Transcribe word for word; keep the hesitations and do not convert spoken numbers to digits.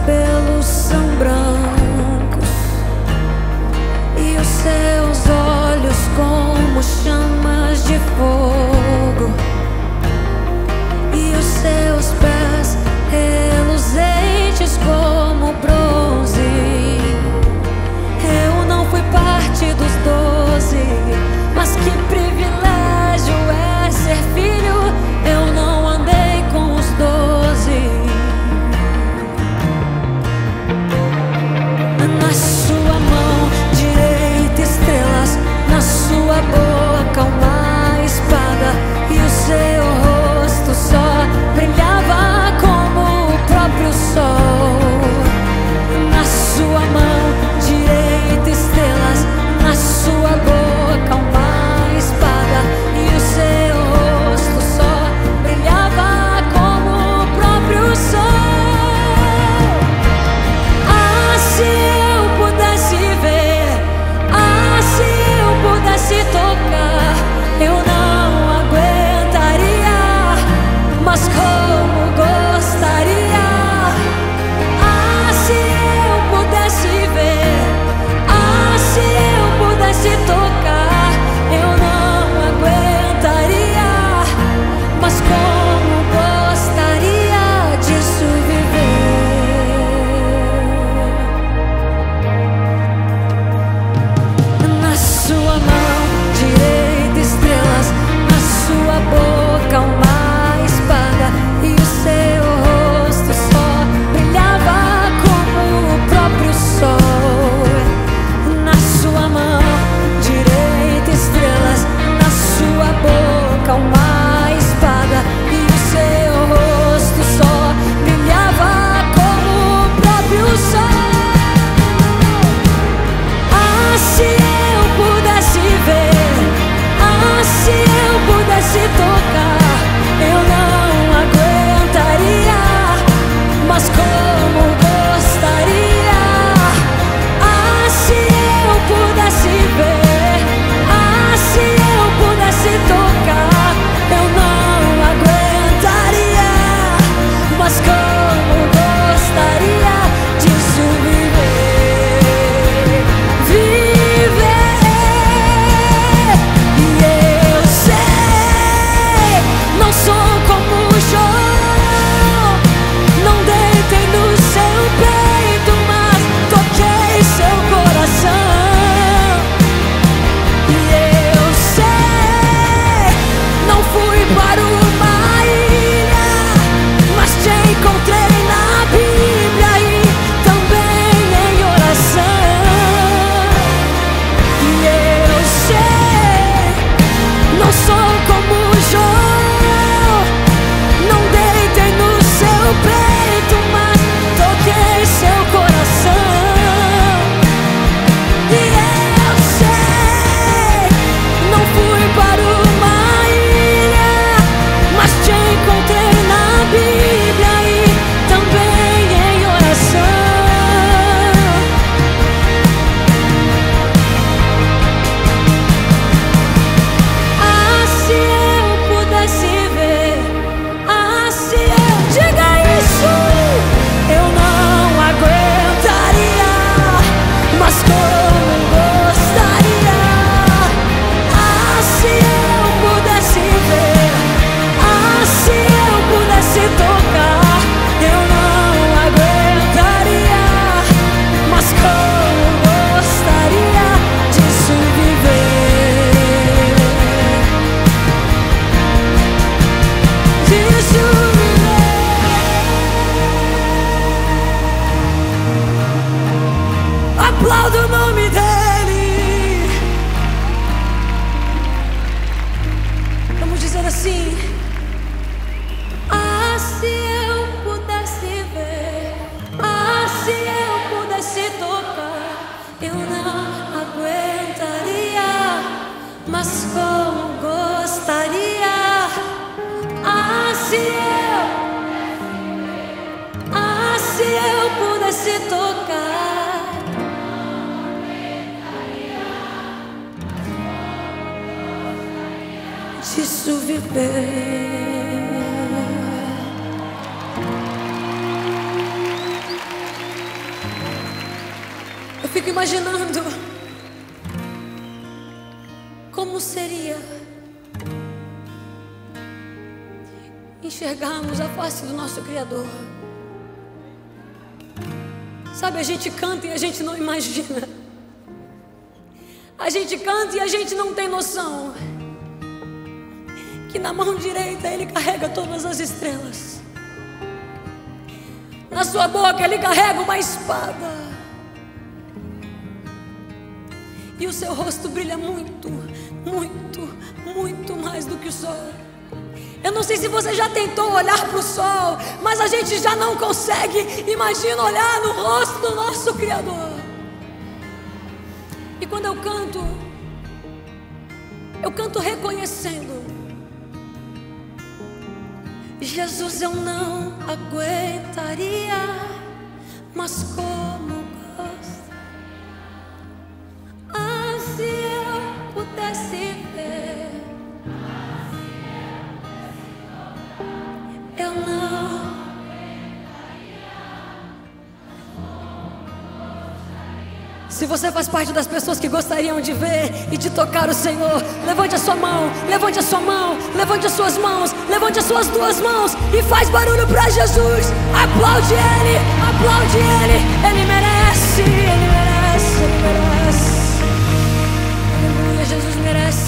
cabelos são brancos e os seus olhos como chamas de fogo, e os seus pés reluzentes como bronze. Eu não fui parte dos doze, mas que privilégio é ser filho. Eu não andei com os doze. Na sua mão direita estrelas, na sua boca uma espada, e o seu rosto só brilhava como o próprio sol. Na sua mão direita estrelas, na sua boca uma espada, e o seu rosto só brilhava como o próprio sol. Ah, se eu pudesse ver, ah, se eu pudesse tocar, eu não aguentaria, mas como gostaria. Ah, se eu pudesse ver, ah, se eu pudesse tocar, eu não aguentaria, mas como gostaria disso viver. Na sua mão direita estrelas, na sua boca uma espada, e o seu rosto só brilhava como o próprio sol. Na sua mão direita estrelas, na sua boca uma espada, e o seu rosto só brilhava como o próprio sol. Ah, se eu pudesse ver, ah, se eu pudesse tocar, eu não aguentaria, mas como gostaria. Ah, se eu pudesse ver, ah, se eu pudesse tocar, eu não aguentaria, mas como gostaria disso viver. Viver. E eu sei, não sou como Jó, não deitei no seu peito, mas toquei seu coração. E eu sei, não fui para uma ilha, mas te encontrei na Bíblia e também em oração. E eu sei, não sou como Jó, não deitei no seu peito, mas toquei seu coração. E eu sei, não fui para uma ilha, mas te encontrei na Bíblia e também em oração. Ah, se eu pudesse ver, ah, se eu, diga isso, eu não aguentaria, mas como gostaria. Ah, se eu pudesse ver, ah, se eu pudesse tocar, eu não aguentaria, mas como gostaria disso viver. Disso viver. Aplauda o nome dele. Vamos dizer assim: ah, se eu pudesse ver, ah, se eu pudesse tocar, eu não aguentaria, mas como gostaria. Ah, se eu, ah, se eu pudesse tocar, disso viver. fico imaginando como seria enxergarmos a face do nosso Criador. Sabe, a gente canta e a gente não imagina. A gente canta e a gente não tem noção que na mão direita Ele carrega todas as estrelas. Na sua boca Ele carrega uma espada. E o seu rosto brilha muito, muito, muito mais do que o sol. Eu não sei se você já tentou olhar para o sol, mas a gente já não consegue. Imagina olhar no rosto do nosso Criador. E quando eu canto, eu canto reconhecendo: Jesus, eu não aguentaria, mas como gosto. Ah, se eu pudesse ver, eu não. Se você faz parte das pessoas que gostariam de ver e de tocar o Senhor, levante a sua mão, levante a sua mão, levante as suas mãos, levante as suas duas mãos e faz barulho para Jesus. Aplaude Ele, aplaude Ele, Ele merece, Ele merece, Ele merece. Aleluia, Jesus merece.